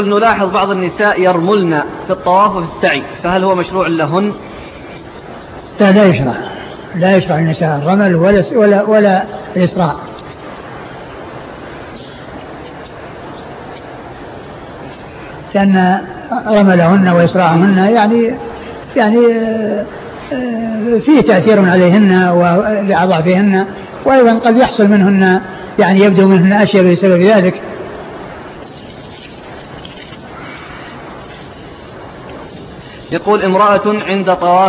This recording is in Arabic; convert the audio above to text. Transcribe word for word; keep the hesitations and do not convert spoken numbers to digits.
نلاحظ بعض النساء يرملن في الطواف وفي السعي، فهل هو مشروع لهن؟ لا لا يشرع، لا يشرع النساء الرمل ولا ولا ولا الإسراع. لأن رملهن وإسراعهن يعني يعني فيه تأثير عليهن ولأضعفهن، وأيضا قد يحصل منهن يعني يبدو منهن أشياء بسبب ذلك. يقول امرأة عند طواف